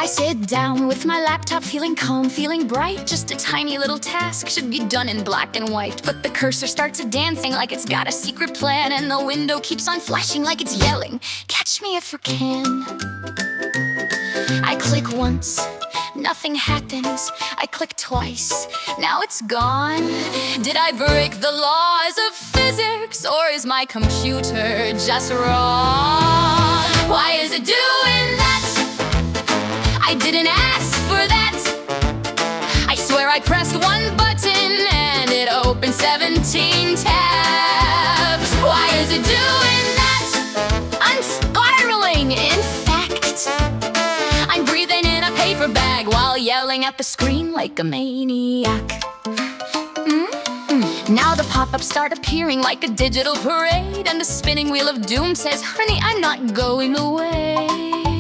sit down with my laptop, feeling calm, feeling bright. Just a tiny little task should be done in black and white, but the cursor starts dancing like it's got a secret plan, and the window keeps on flashing like it's yelling, "Catch me if you can." I click once, nothing happens. I click twice, now it's gone. Did I break the laws of physics, or is my computer just wrong? Why is it doing that? I didn't ask for that. I swear I pressed one button and it opened 17 tabs. Why is it doing that? I'm spiraling, in fact. I'm breathing in a paper bag while yelling at the screen like a maniac. Now the pop-ups start appearing like a digital parade, and the spinning wheel of doom says, "Honey, I'm not going away."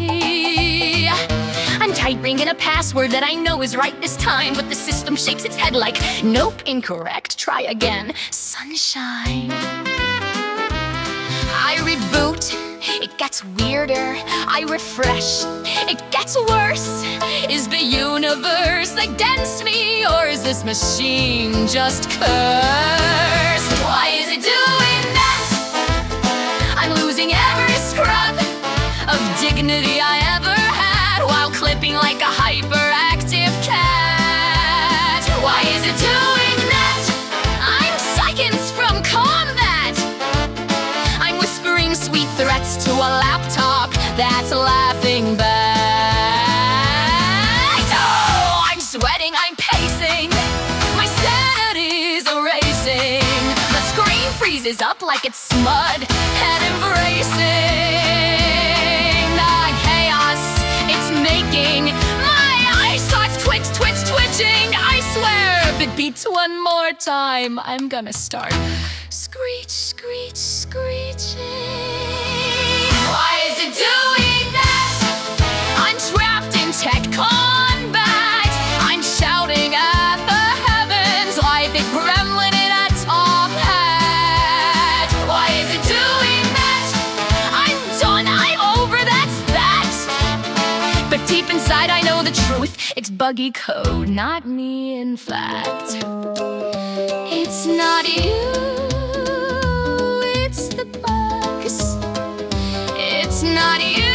I'm typing in a password that I know is right this time, but the system shakes its head like, "Nope, incorrect, try again, sunshine." I reboot, it gets weirder. I refresh, it gets worse. Is the universe against me, or is this machine just cursed? Why is it doing that? I'm losing every scrub of dignity I ever had, while clipping like a hyperactive cat. Why is it doing that? I'm seconds from combat. I'm whispering sweet threats to a laptop that's laughing back. Oh, I'm sweating, I'm pacing, my sanity's erasing. The screen freezes up like it's smud and embracing the chaos it's making. My eye starts twitching. I swear, if it beats one more time, I'm gonna start screeching. Why is it doing that? I'm trapped in tech combat. I'm shouting at the heavens like a gremlin in a top hat. Why is it doing that? I'm done, I'm over, that's that. But deep inside I know the truth. It's buggy code, not me, in fact. It's not you, it's the bugs. It's not you.